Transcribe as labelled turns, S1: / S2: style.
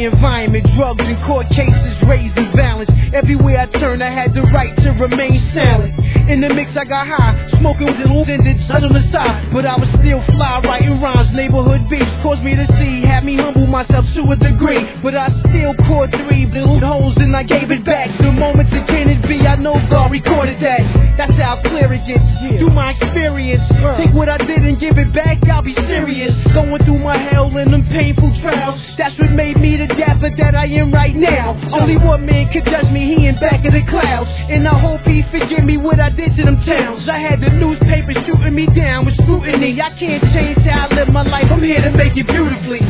S1: my environment. Drugs and court cases raising balance. Everywhere I turned, I had the right to remain silent. In the mix, I got high, smoking with the sun on the side, but I was still fly, writing rhymes. Neighborhood beats caused me to see, had me humble myself to a degree. But I still caught 3 little holes and I gave it back. The moment it can it be, I know God recorded that. That's how clear it gets. Through my experience, take what I did and give it back. I'll be serious. Going through my hell and them painful trials. That's what made me the dapper that I am right now. Only one man could judge me, he in back of the clouds. And I hope he forgive me what I did to them towns. I had the newspaper shooting me down with scrutiny. I can't change how I live my life, I'm here to make it beautifully.